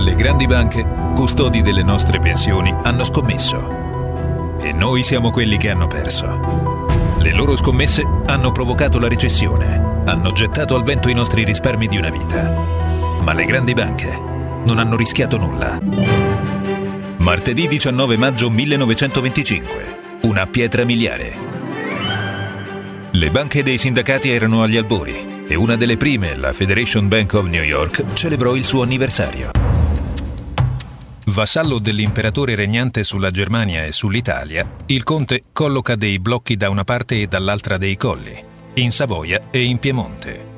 Le grandi banche, custodi delle nostre pensioni, hanno scommesso. E noi siamo quelli che hanno perso. Le loro scommesse hanno provocato la recessione, hanno gettato al vento i nostri risparmi di una vita. Ma le grandi banche non hanno rischiato nulla. Martedì 19 maggio 1925, una pietra miliare. Le banche dei sindacati erano agli albori e una delle prime, la Federation Bank of New York, celebrò il suo anniversario. Vassallo dell'imperatore regnante sulla Germania e sull'Italia, il conte colloca dei blocchi da una parte e dall'altra dei colli, in Savoia e in Piemonte.